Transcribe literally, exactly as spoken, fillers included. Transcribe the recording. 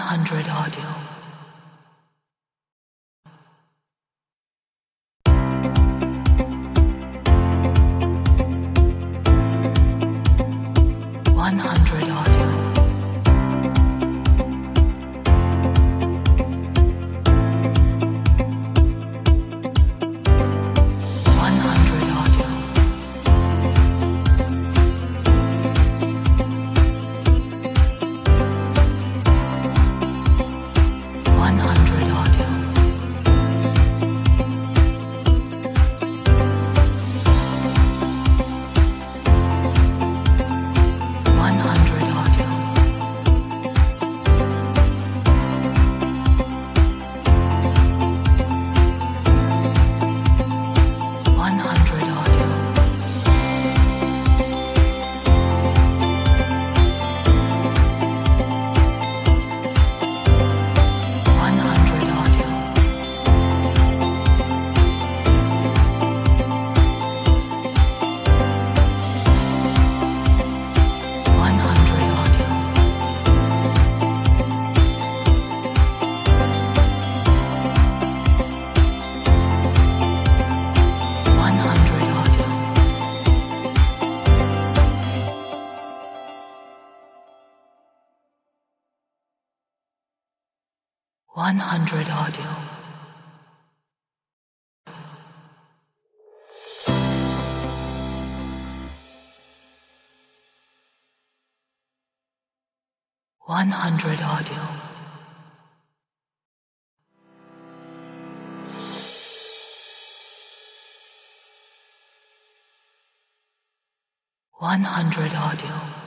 hundred audio. One hundred audio. One hundred audio. One hundred audio. One hundred audio. One hundred audio. One hundred audio. One hundred audio. One hundred audio. One hundred audio. One hundred audio. One hundred audio.